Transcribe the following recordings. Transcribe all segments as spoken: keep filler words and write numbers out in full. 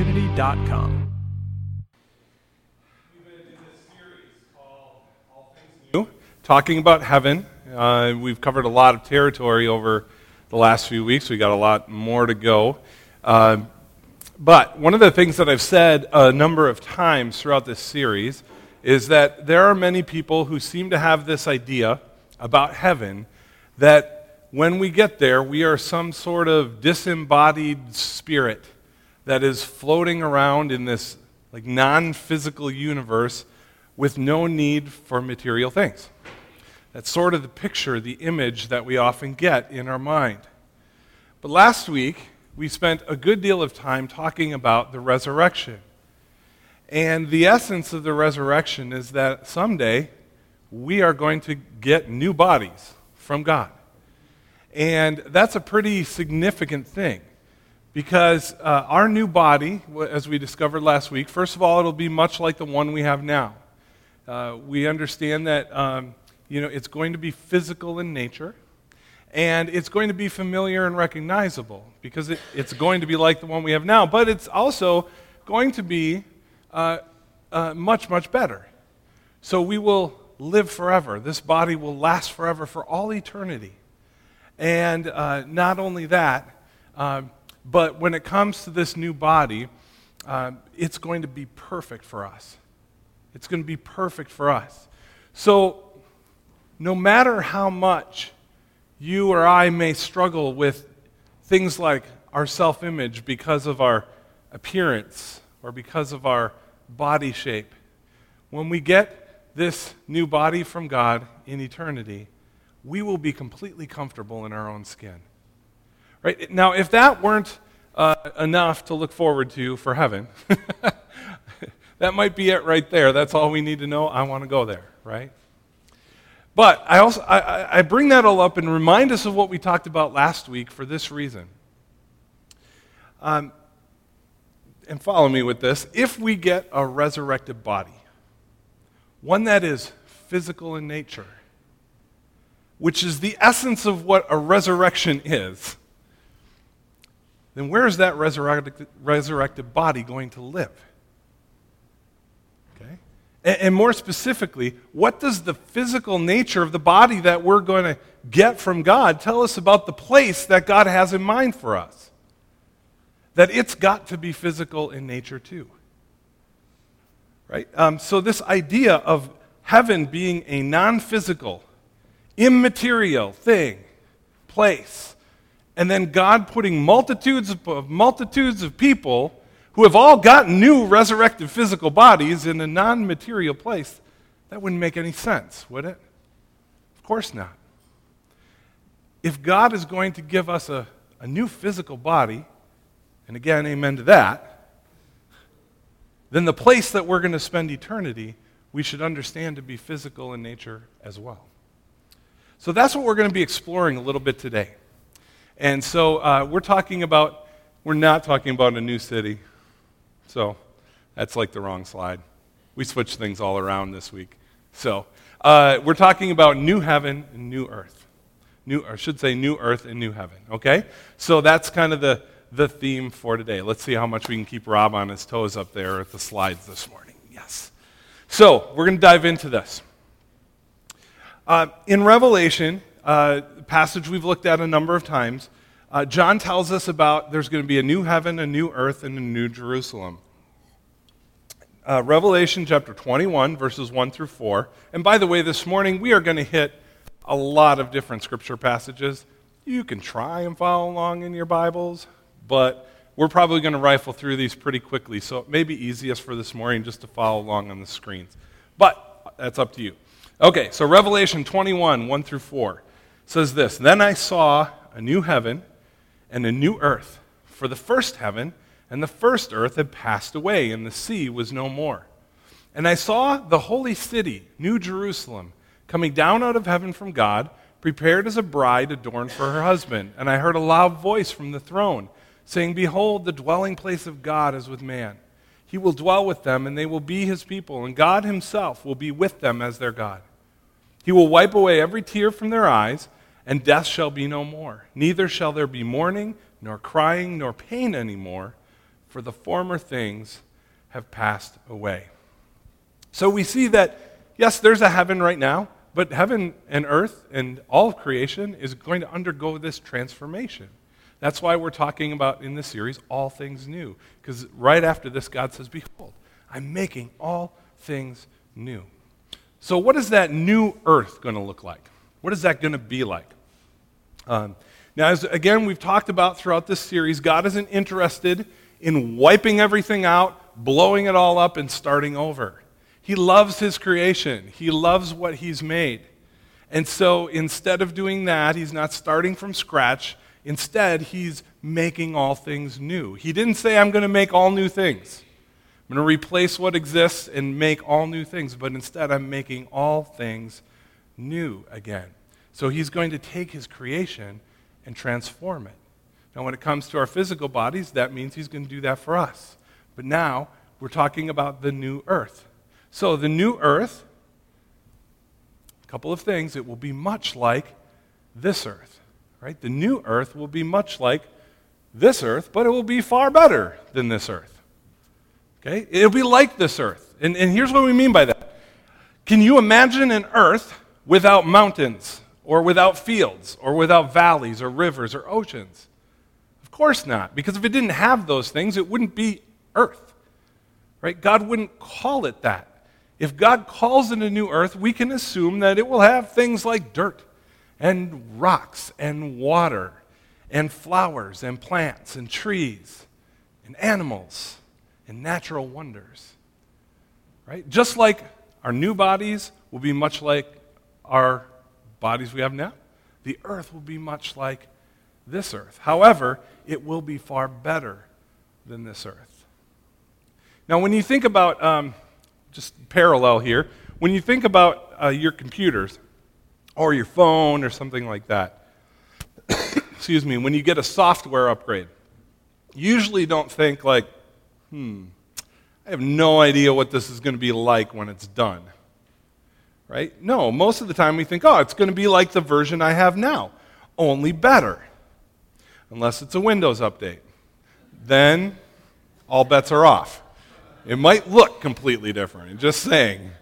trinity dot com. Talking about heaven. Uh, we've covered a lot of territory over the last few weeks. We got a lot more to go. Uh, but one of the things that I've said a number of times throughout this series is that there are many people who seem to have this idea about heaven that when we get there, we are some sort of disembodied spirit that is floating around in this like non-physical universe with no need for material things. That's sort of the picture, the image that we often get in our mind. But last week, we spent a good deal of time talking about the resurrection. And the essence of the resurrection is that someday we are going to get new bodies from God. And that's a pretty significant thing because uh, our new body, as we discovered last week, first of all, it'll be much like the one we have now. Uh, we understand that um, you know, it's going to be physical in nature, and it's going to be familiar and recognizable because it, it's going to be like the one we have now, but it's also going to be uh, uh, much, much better. So we will live forever. This body will last forever for all eternity. And uh, not only that, uh, but when it comes to this new body, uh, it's going to be perfect for us. It's going to be perfect for us. So no matter how much you or I may struggle with things like our self-image because of our appearance or because of our body shape, when we get this new body from God in eternity, we will be completely comfortable in our own skin. Right? Now, if that weren't uh, enough to look forward to for heaven, that might be it right there. That's all we need to know. I want to go there, right? But I also I, I bring that all up and remind us of what we talked about last week for this reason. Um, and follow me with this. If we get a resurrected body, one that is physical in nature, which is the essence of what a resurrection is, then where is that resurrected, resurrected body going to live? Okay? And, and more specifically, what does the physical nature of the body that we're going to get from God tell us about the place that God has in mind for us? That it's got to be physical in nature too. Right? Um, so this idea of heaven being a non-physical, immaterial thing, place, and then God putting multitudes of multitudes of people who have all gotten new resurrected physical bodies in a non-material place, that wouldn't make any sense, would it? Of course not. If God is going to give us a, a new physical body, and again, amen to that, then the place that we're going to spend eternity, we should understand to be physical in nature as well. So that's what we're going to be exploring a little bit today. And so uh, we're talking about, we're not talking about a new city. So that's like the wrong slide. We switched things all around this week. So uh, we're talking about new heaven and new earth. New, or I should say new earth and new heaven, okay? So that's kind of the, the theme for today. Let's see how much we can keep Rob on his toes up there at the slides this morning. Yes. So we're going to dive into this. Uh, in Revelation, uh, the passage we've looked at a number of times, uh, John tells us about there's going to be a new heaven, a new earth, and a new Jerusalem. Uh, Revelation chapter twenty-one, verses one through four. And by the way, this morning we are going to hit a lot of different scripture passages. You can try and follow along in your Bibles, but we're probably going to rifle through these pretty quickly, so it may be easiest for this morning just to follow along on the screens. But that's up to you. Okay, so Revelation twenty-one, one through four says this, "Then I saw a new heaven and a new earth, for the first heaven and the first earth had passed away, and the sea was no more. And I saw the holy city, New Jerusalem, coming down out of heaven from God, prepared as a bride adorned for her husband. And I heard a loud voice from the throne, saying, 'Behold, the dwelling place of God is with man. He will dwell with them, and they will be his people, and God himself will be with them as their God. He will wipe away every tear from their eyes, and death shall be no more. Neither shall there be mourning, nor crying, nor pain any more, for the former things have passed away. So we see that, yes, there's a heaven right now, but heaven and earth and all of creation is going to undergo this transformation. That's why we're talking about in this series, all things new. Because right after this, God says, behold, I'm making all things new. So what is that new earth going to look like? What is that going to be like? Um, now, as again, we've talked about throughout this series, God isn't interested in wiping everything out, blowing it all up, and starting over. He loves his creation. He loves what he's made. And so instead of doing that, he's not starting from scratch. Instead, he's making all things new. He didn't say, I'm going to make all new things. I'm going to replace what exists and make all new things. But instead, I'm making all things new again. So he's going to take his creation and transform it. Now, when it comes to our physical bodies, that means he's going to do that for us. But now, we're talking about the new earth. So the new earth, a couple of things, it will be much like this earth, right? The new earth will be much like this earth, but it will be far better than this earth, okay? It'll be like this earth. And, and here's what we mean by that. Can you imagine an earth without mountains or without fields or without valleys or rivers or oceans? Of course not, because if it didn't have those things, it wouldn't be earth, right? God wouldn't call it that. If God calls it a new earth, we can assume that it will have things like dirt and rocks and water and flowers and plants and trees and animals and natural wonders, right? Just like our new bodies will be much like our bodies we have now, the earth will be much like this earth. However, it will be far better than this earth. Now, when you think about... Um, just parallel here, when you think about uh, your computers or your phone or something like that, excuse me, when you get a software upgrade, you usually don't think like, hmm, I have no idea what this is going to be like when it's done, right? No, most of the time we think, oh, it's going to be like the version I have now, only better, unless it's a Windows update. Then all bets are off. It might look completely different, just saying.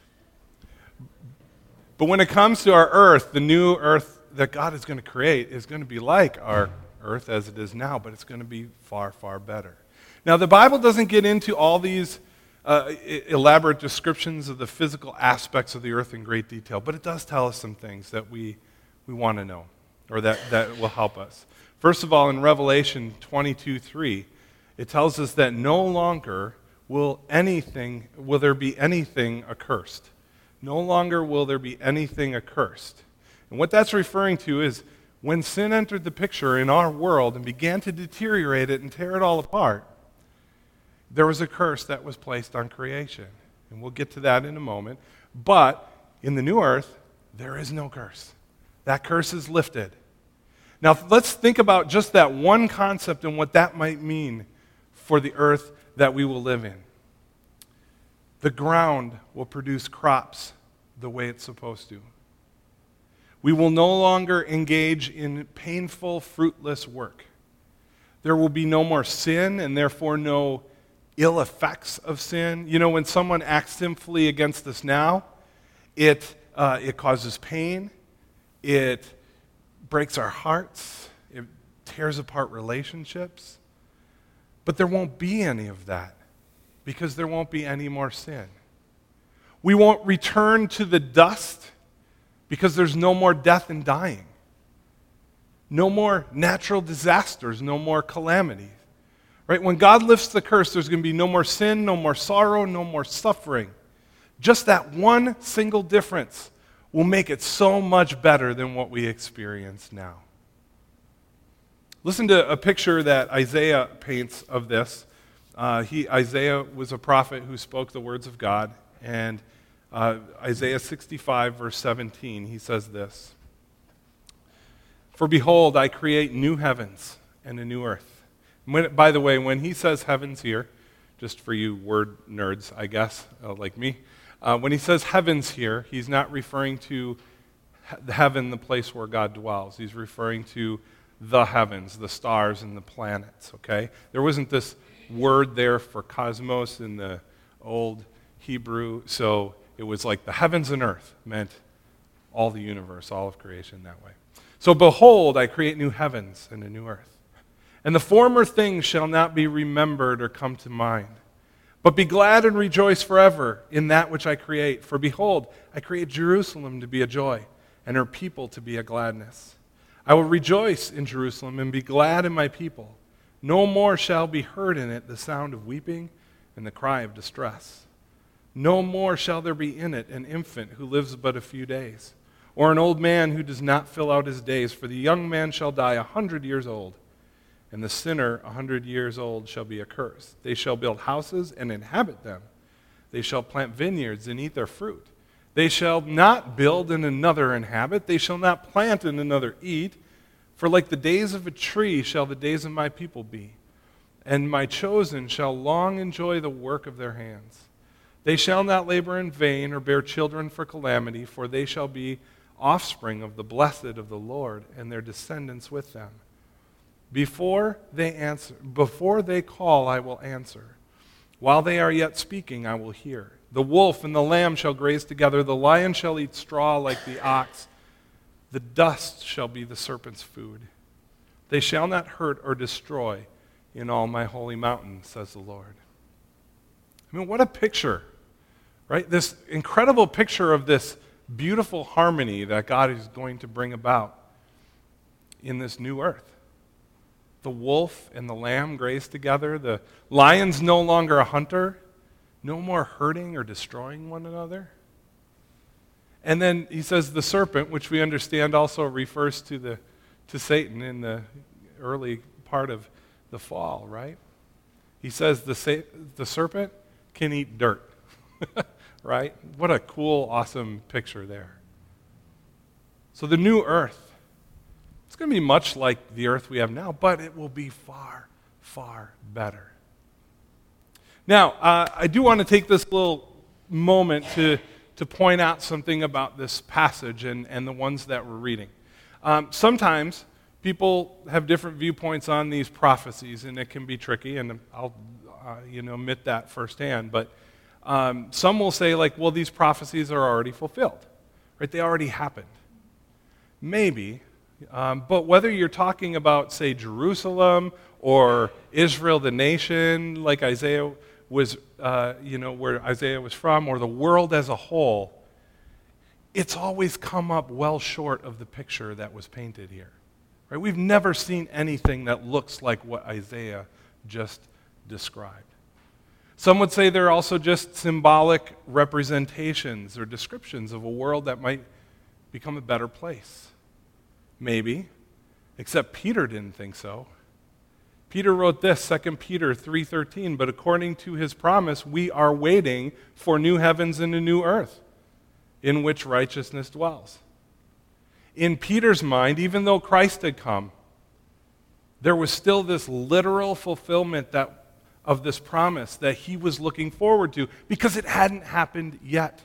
But when it comes to our earth, the new earth that God is going to create is going to be like our earth as it is now, but it's going to be far, far better. Now, the Bible doesn't get into all these uh, elaborate descriptions of the physical aspects of the earth in great detail, but it does tell us some things that we, we want to know, or that, that will help us. First of all, in Revelation twenty-two three, it tells us that no longer will anything, will there be anything accursed. No longer will there be anything accursed. And what that's referring to is when sin entered the picture in our world and began to deteriorate it and tear it all apart, there was a curse that was placed on creation. And we'll get to that in a moment. But in the new earth, there is no curse. That curse is lifted. Now, let's think about just that one concept and what that might mean for the earth that we will live in. The ground will produce crops the way it's supposed to. We will no longer engage in painful, fruitless work. There will be no more sin and therefore no ill effects of sin. You know, when someone acts sinfully against us now, it, uh, it causes pain, it breaks our hearts, it tears apart relationships. But there won't be any of that because there won't be any more sin. We won't return to the dust because there's no more death and dying. No more natural disasters, no more calamities. Right? When God lifts the curse, there's going to be no more sin, no more sorrow, no more suffering. Just that one single difference will make it so much better than what we experience now. Listen to a picture that Isaiah paints of this. Uh, he, Isaiah was a prophet who spoke the words of God, and uh, Isaiah sixty-five, verse seventeen, he says this, "For behold, I create new heavens and a new earth." When, by the way, when he says heavens here, just for you word nerds, I guess, uh, like me, uh, when he says heavens here, he's not referring to he- heaven, the place where God dwells. He's referring to the heavens, the stars and the planets, okay? There wasn't this word there for cosmos in the old Hebrew. So it was like the heavens and earth meant all the universe, all of creation that way. So behold, I create new heavens and a new earth. And the former things shall not be remembered or come to mind. But be glad and rejoice forever in that which I create. For behold, I create Jerusalem to be a joy, and her people to be a gladness. I will rejoice in Jerusalem and be glad in my people. No more shall be heard in it the sound of weeping and the cry of distress. No more shall there be in it an infant who lives but a few days, or an old man who does not fill out his days. For the young man shall die a hundred years old, and the sinner a hundred years old shall be accursed. They shall build houses and inhabit them. They shall plant vineyards and eat their fruit. They shall not build and another inhabit. They shall not plant and another eat. For like the days of a tree shall the days of my people be, and my chosen shall long enjoy the work of their hands. They shall not labor in vain or bear children for calamity, for they shall be offspring of the blessed of the Lord, and their descendants with them. Before they answer, before they call, I will answer. While they are yet speaking, I will hear. The wolf and the lamb shall graze together. The lion shall eat straw like the ox. The dust shall be the serpent's food. They shall not hurt or destroy in all my holy mountain, says the Lord. I mean, what a picture, right? This incredible picture of this beautiful harmony that God is going to bring about in this new earth. The wolf and the lamb graze together. The lion's no longer a hunter. No more hurting or destroying one another. And then he says the serpent, which we understand also refers to the to Satan in the early part of the fall, right? He says the the serpent can eat dirt, right? What a cool, awesome picture there. So the new earth, it's going to be much like the earth we have now, but it will be far, far better. Now, uh, I do want to take this little moment to, to point out something about this passage and, and the ones that we're reading. Um, sometimes people have different viewpoints on these prophecies, and it can be tricky, and I'll uh, you know, admit that firsthand. But um, some will say, like, well, these prophecies are already fulfilled, right? They already happened. Maybe. Um, but whether you're talking about, say, Jerusalem or Israel, the nation, like Isaiah was, uh, you know, where Isaiah was from, or the world as a whole, it's always come up well short of the picture that was painted here. Right? We've never seen anything that looks like what Isaiah just described. Some would say they're also just symbolic representations or descriptions of a world that might become a better place. Maybe, except Peter didn't think so. Peter wrote this, Second Peter three thirteen, but according to his promise, we are waiting for new heavens and a new earth, in which righteousness dwells. In Peter's mind, even though Christ had come, there was still this literal fulfillment that, of this promise that he was looking forward to, because it hadn't happened yet.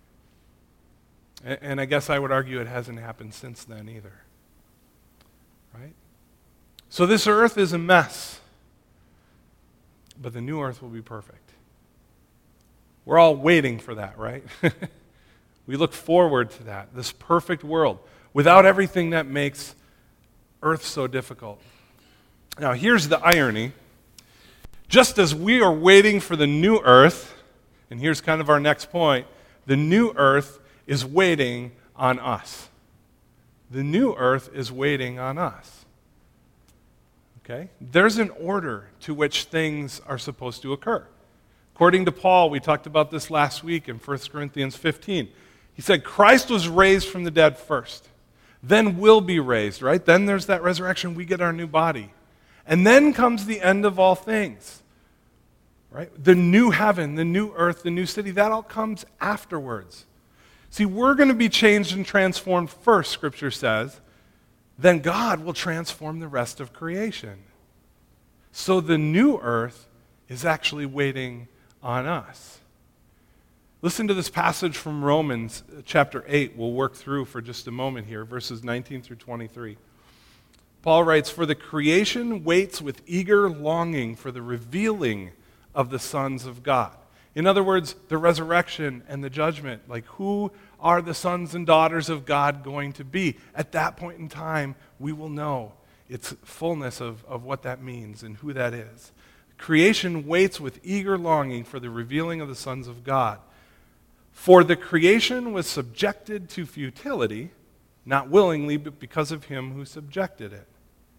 And, and I guess I would argue it hasn't happened since then either. Right? So this earth is a mess, but the new earth will be perfect. We're all waiting for that, right? We look forward to that, this perfect world, without everything that makes earth so difficult. Now, here's the irony. Just as we are waiting for the new earth, and here's kind of our next point, the new earth is waiting on us. The new earth is waiting on us. Okay? There's an order to which things are supposed to occur. According to Paul, we talked about this last week in First Corinthians fifteen. He said Christ was raised from the dead first, then will be raised, right? Then there's that resurrection, we get our new body. And then comes the end of all things, right? The new heaven, the new earth, the new city, that all comes afterwards. See, we're going to be changed and transformed first, Scripture says. Then God will transform the rest of creation. So the new earth is actually waiting on us. Listen to this passage from Romans chapter eight. We'll work through for just a moment here, verses nineteen through twenty-three. Paul writes, "For the creation waits with eager longing for the revealing of the sons of God." In other words, the resurrection and the judgment. Like, who are the sons and daughters of God going to be? At that point in time, we will know its fullness of, of what that means and who that is. Creation waits with eager longing for the revealing of the sons of God. For the creation was subjected to futility, not willingly, but because of him who subjected it.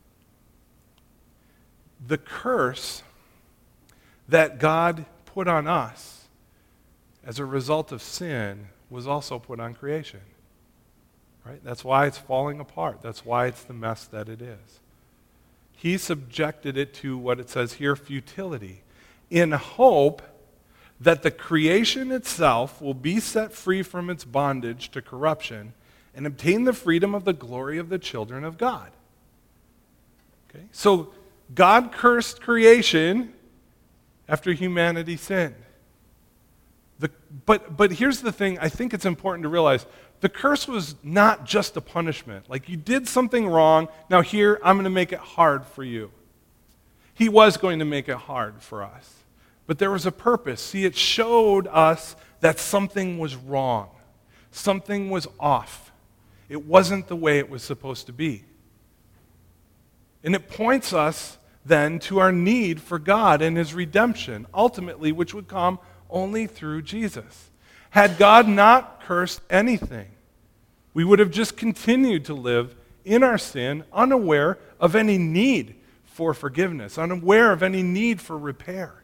The curse that God put on us as a result of sin was also put on creation. Right? That's why it's falling apart. That's why it's the mess that it is. He subjected it to what it says here, futility, in hope that the creation itself will be set free from its bondage to corruption and obtain the freedom of the glory of the children of God. Okay? So God cursed creation after humanity sinned. The, but, but here's the thing, I think it's important to realize. The curse was not just a punishment. Like, you did something wrong, now here, I'm going to make it hard for you. He was going to make it hard for us. But there was a purpose. See, it showed us that something was wrong. Something was off. It wasn't the way it was supposed to be. And it points us then to our need for God and his redemption, ultimately, which would come only through Jesus. Had God not cursed anything, we would have just continued to live in our sin, unaware of any need for forgiveness, unaware of any need for repair.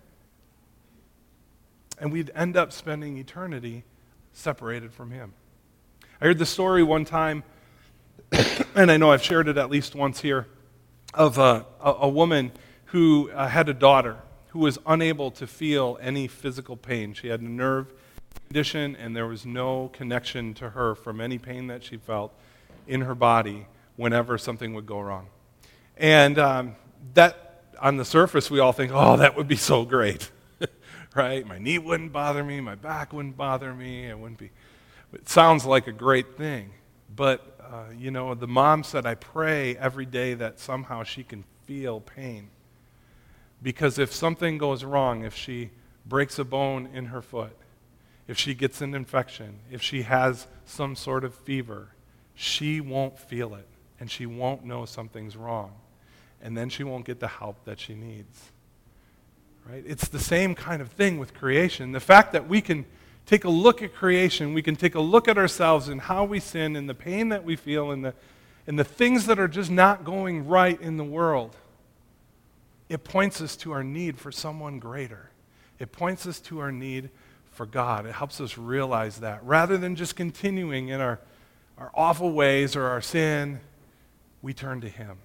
And we'd end up spending eternity separated from him. I heard the story one time, and I know I've shared it at least once here, of a, a, a woman who uh, had a daughter who was unable to feel any physical pain. She had a nerve condition, and there was no connection to her from any pain that she felt in her body whenever something would go wrong. And um, that, on the surface, we all think, oh, that would be so great, right? My knee wouldn't bother me, my back wouldn't bother me, it wouldn't be. It sounds like a great thing, but uh, you know, the mom said, I pray every day that somehow she can feel pain. Because if something goes wrong, if she breaks a bone in her foot, if she gets an infection, if she has some sort of fever, she won't feel it, and she won't know something's wrong, and then she won't get the help that she needs. Right? It's the same kind of thing with creation. The fact that we can take a look at creation, we can take a look at ourselves and how we sin and the pain that we feel and the, and the things that are just not going right in the world. It points us to our need for someone greater. It points us to our need for God. It helps us realize that. Rather than just continuing in our, our awful ways or our sin, we turn to him.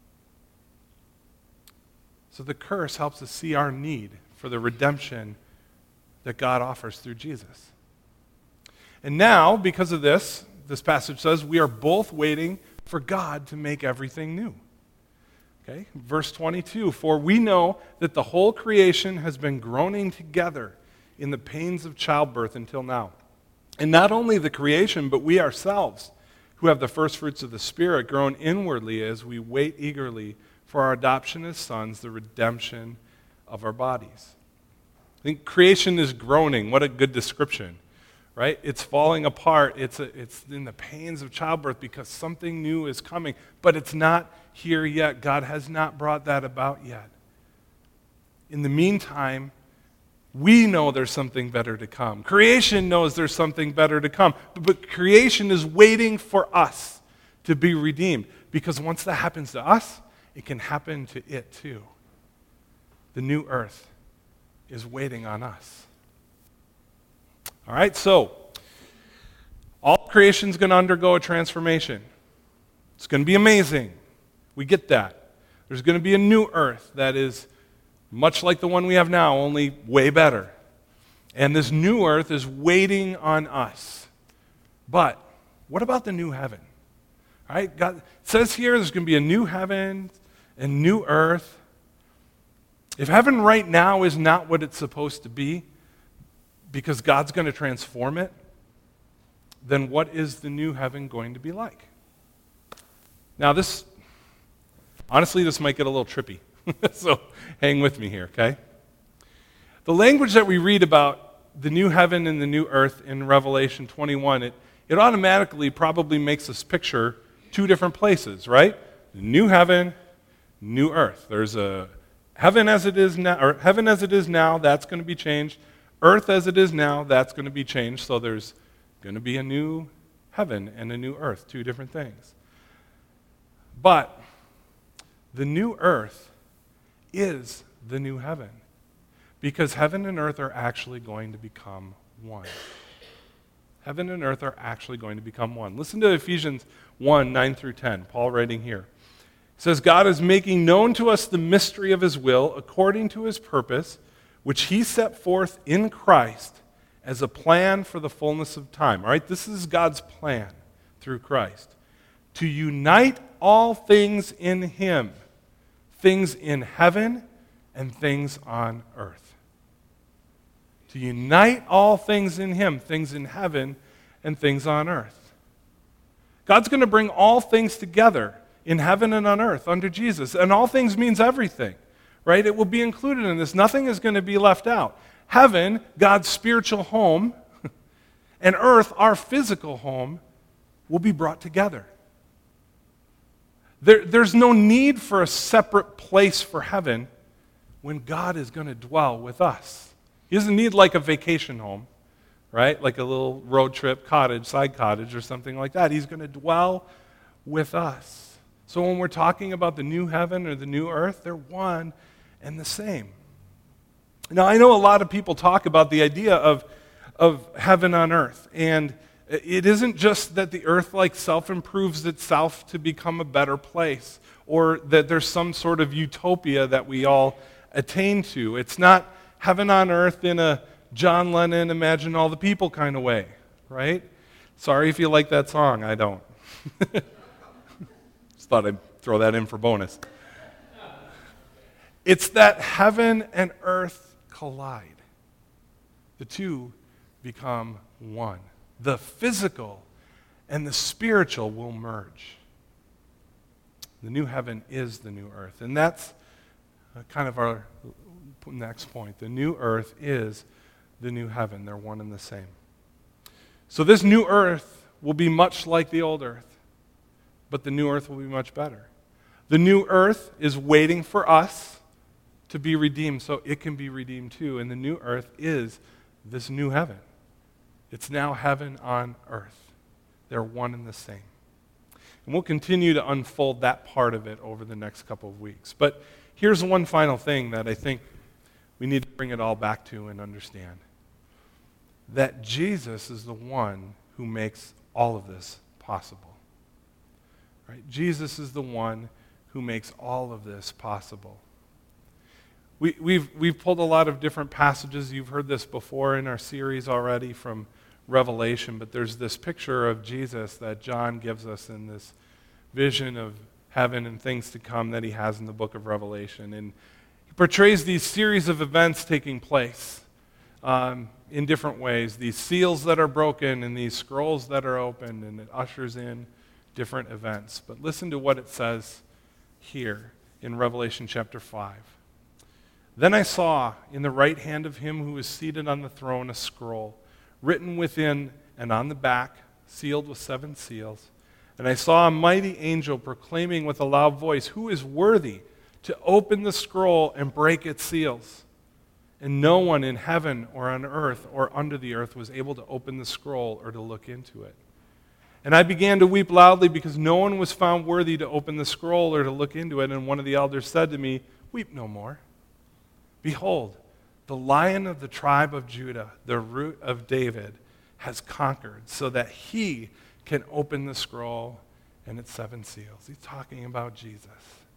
So the curse helps us see our need for the redemption that God offers through Jesus. And now, because of this, this passage says, we are both waiting for God to make everything new. Okay, verse twenty-two, for we know that the whole creation has been groaning together in the pains of childbirth until now. And not only the creation, but we ourselves, who have the first fruits of the Spirit, groan inwardly as we wait eagerly for our adoption as sons, the redemption of our bodies. I think creation is groaning. What a good description, right? It's falling apart. It's, a, it's in the pains of childbirth because something new is coming, but it's not here yet. God has not brought that about yet. In the meantime, we know there's something better to come. Creation knows there's something better to come, but, but creation is waiting for us to be redeemed, because once that happens to us, it can happen to it too. The new earth is waiting on us. All right, so all creation is going to undergo a transformation. It's going to be amazing. We get that. There's going to be a new earth that is much like the one we have now, only way better. And this new earth is waiting on us. But what about the new heaven? All right, God says here there's going to be a new heaven and new earth. If heaven right now is not what it's supposed to be, because God's going to transform it, then what is the new heaven going to be like? Now this, Honestly, this might get a little trippy, so hang with me here, okay? The language that we read about the new heaven and the new earth in Revelation twenty-one, it, it automatically probably makes us picture two different places, right? The new heaven, new earth. There's a heaven as it is now, or heaven as it is now, that's going to be changed. Earth as it is now, that's going to be changed. So there's going to be a new heaven and a new earth, two different things. But the new earth is the new heaven, because heaven and earth are actually going to become one. Heaven and earth are actually going to become one. Listen to Ephesians one, nine through ten, Paul writing here. It says, God is making known to us the mystery of his will according to his purpose, which he set forth in Christ as a plan for the fullness of time. All right, this is God's plan through Christ. To unite all things in him, things in heaven and things on earth. To unite all things in him, things in heaven and things on earth. God's going to bring all things together in heaven and on earth under Jesus. And all things means everything, right? It will be included in this. Nothing is going to be left out. Heaven, God's spiritual home, and earth, our physical home, will be brought together. There, there's no need for a separate place for heaven when God is going to dwell with us. He doesn't need like a vacation home, right? Like a little road trip cottage, side cottage or something like that. He's going to dwell with us. So when we're talking about the new heaven or the new earth, they're one and the same. Now, I know a lot of people talk about the idea of, of heaven on earth, and it isn't just that the earth like self-improves itself to become a better place, or that there's some sort of utopia that we all attain to. It's not heaven on earth in a John Lennon, Imagine All the People kind of way, right? Sorry if you like that song, I don't. Just thought I'd throw that in for bonus. It's that heaven and earth collide. The two become one. The physical and the spiritual will merge. The new heaven is the new earth. And that's kind of our next point. The new earth is the new heaven. They're one and the same. So this new earth will be much like the old earth, but the new earth will be much better. The new earth is waiting for us to be redeemed so it can be redeemed too. And the new earth is this new heaven. It's now heaven on earth. They're one and the same. And we'll continue to unfold that part of it over the next couple of weeks. But here's one final thing that I think we need to bring it all back to and understand. That Jesus is the one who makes all of this possible. Right? Jesus is the one who makes all of this possible. We, we've, we've pulled a lot of different passages. You've heard this before in our series already from Revelation, but there's this picture of Jesus that John gives us in this vision of heaven and things to come that he has in the book of Revelation. And he portrays these series of events taking place um, in different ways. These seals that are broken and these scrolls that are opened, and it ushers in different events. But listen to what it says here in Revelation chapter five. Then I saw in the right hand of him who was seated on the throne a scroll, written within and on the back, sealed with seven seals. And I saw a mighty angel proclaiming with a loud voice, "Who is worthy to open the scroll and break its seals?" And no one in heaven or on earth or under the earth was able to open the scroll or to look into it. And I began to weep loudly because no one was found worthy to open the scroll or to look into it. And one of the elders said to me, "Weep no more. Behold, the Lion of the tribe of Judah, the Root of David, has conquered so that he can open the scroll and its seven seals." He's talking about Jesus.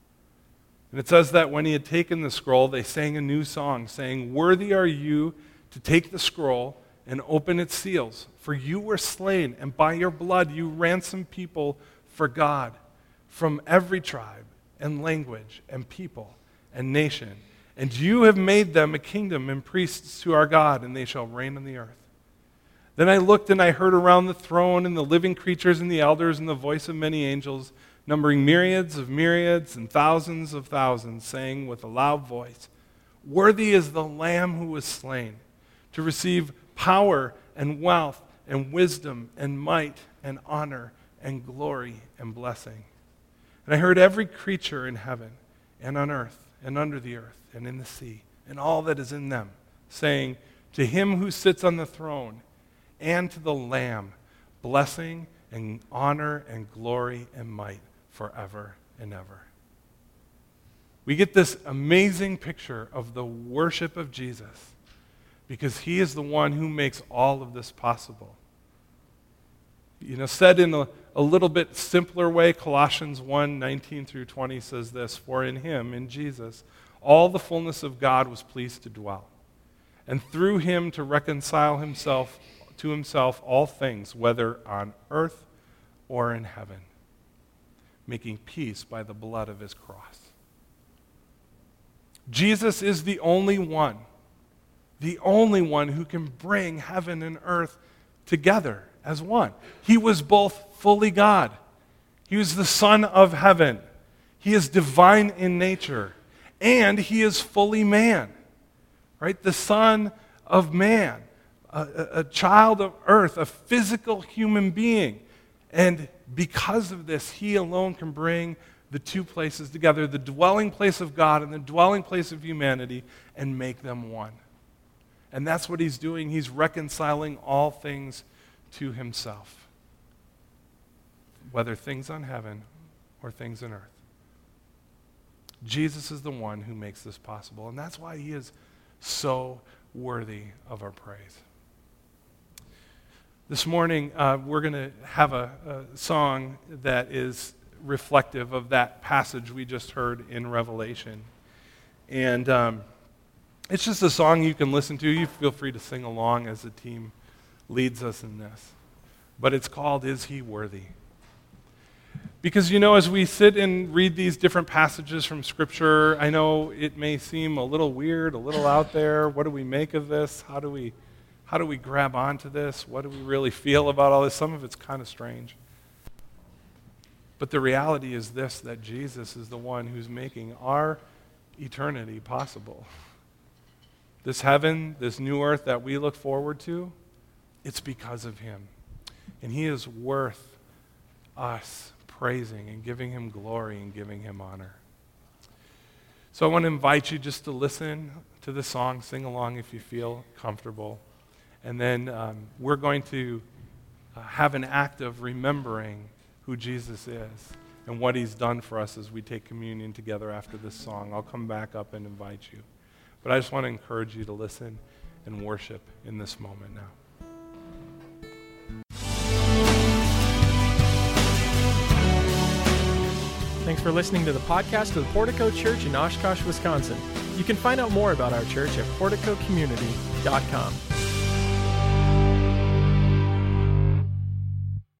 And it says that when he had taken the scroll, they sang a new song, saying, "Worthy are you to take the scroll and open its seals, for you were slain, and by your blood you ransomed people for God from every tribe and language and people and nation. And you have made them a kingdom and priests to our God, and they shall reign on the earth." Then I looked and I heard around the throne and the living creatures and the elders and the voice of many angels, numbering myriads of myriads and thousands of thousands, saying with a loud voice, "Worthy is the Lamb who was slain, to receive power and wealth and wisdom and might and honor and glory and blessing." And I heard every creature in heaven and on earth and under the earth and in the sea and all that is in them, saying, "To him who sits on the throne and to the Lamb, blessing and honor and glory and might forever and ever." We get this amazing picture of the worship of Jesus because he is the one who makes all of this possible. You know, said in a, a little bit simpler way, Colossians one, nineteen through twenty says this, "For in him, in Jesus, all the fullness of God was pleased to dwell, and through him to reconcile himself to himself all things, whether on earth or in heaven, making peace by the blood of his cross." Jesus is the only one, the only one who can bring heaven and earth together as one. He was both fully God. He was the Son of heaven. He is divine in nature. And he is fully man. Right? The Son of man. A, a, a child of earth. A physical human being. And because of this, he alone can bring the two places together. The dwelling place of God and the dwelling place of humanity. And make them one. And that's what he's doing. He's reconciling all things to himself, whether things on heaven or things on earth. Jesus is the one who makes this possible, and that's why he is so worthy of our praise. This morning, uh, we're going to have a, a song that is reflective of that passage we just heard in Revelation. And um, it's just a song you can listen to. You feel free to sing along as the team leads us in this. But it's called, "Is He Worthy?" Because, you know, as we sit and read these different passages from Scripture, I know it may seem a little weird, a little out there. What do we make of this? How do we, how do we grab onto this? What do we really feel about all this? Some of it's kind of strange. But the reality is this, that Jesus is the one who's making our eternity possible. This heaven, this new earth that we look forward to, it's because of him. And he is worth us praising and giving him glory and giving him honor. So I want to invite you just to listen to the song, sing along if you feel comfortable. And then um, we're going to uh, have an act of remembering who Jesus is and what he's done for us as we take communion together after this song. I'll come back up and invite you. But I just want to encourage you to listen and worship in this moment now. Thanks for listening to the podcast of the Portico Church in Oshkosh, Wisconsin. You can find out more about our church at portico community dot com.